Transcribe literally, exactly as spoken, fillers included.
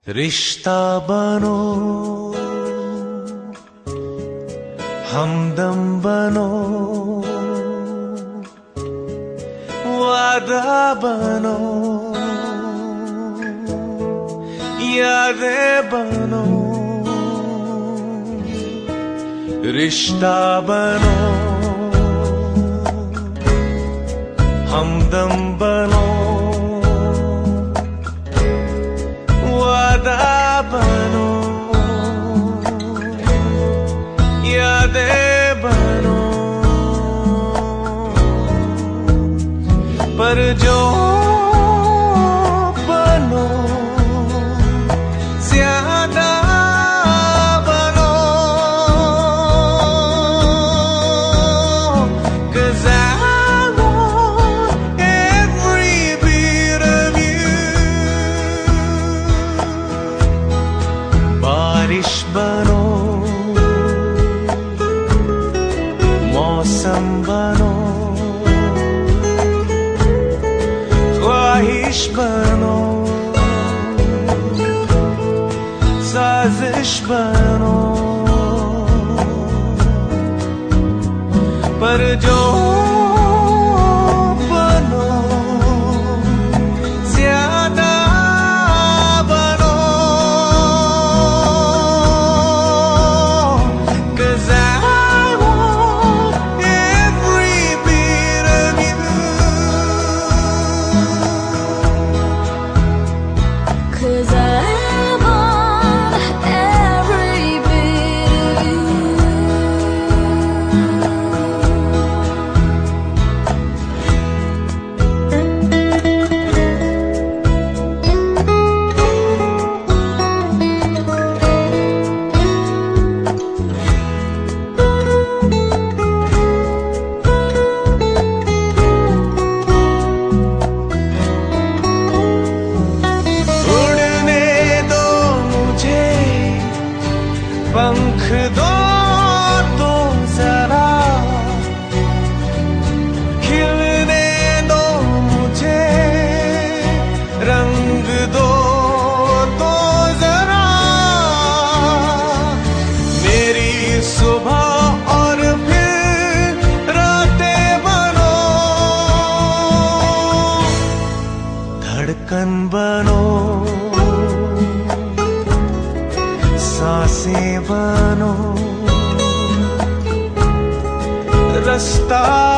रिश्ता बनो, हमदम बनो, वादा बनो, यादें बनो। रिश्ता बनो, हमदम बनो, वादा बनो, यादें बनो। पर जो बनो ज्यादा बनो, 'cause I want every bit of you। बारिश बनो, मौसम बनो, ख्वाहिश बनो, साजिश बनो। पर जो बनो ज्यादा बनो, 'cause I want every bit of you। 'Cause I want every bit of you। उड़ने दो मुझे, पंख दो तो जरा, खिलने दो मुझे, रंग दो तो जरा। मेरी सुबह और फिर रातें बनो, धड़कन बनो, सांसें बनो, रास्ता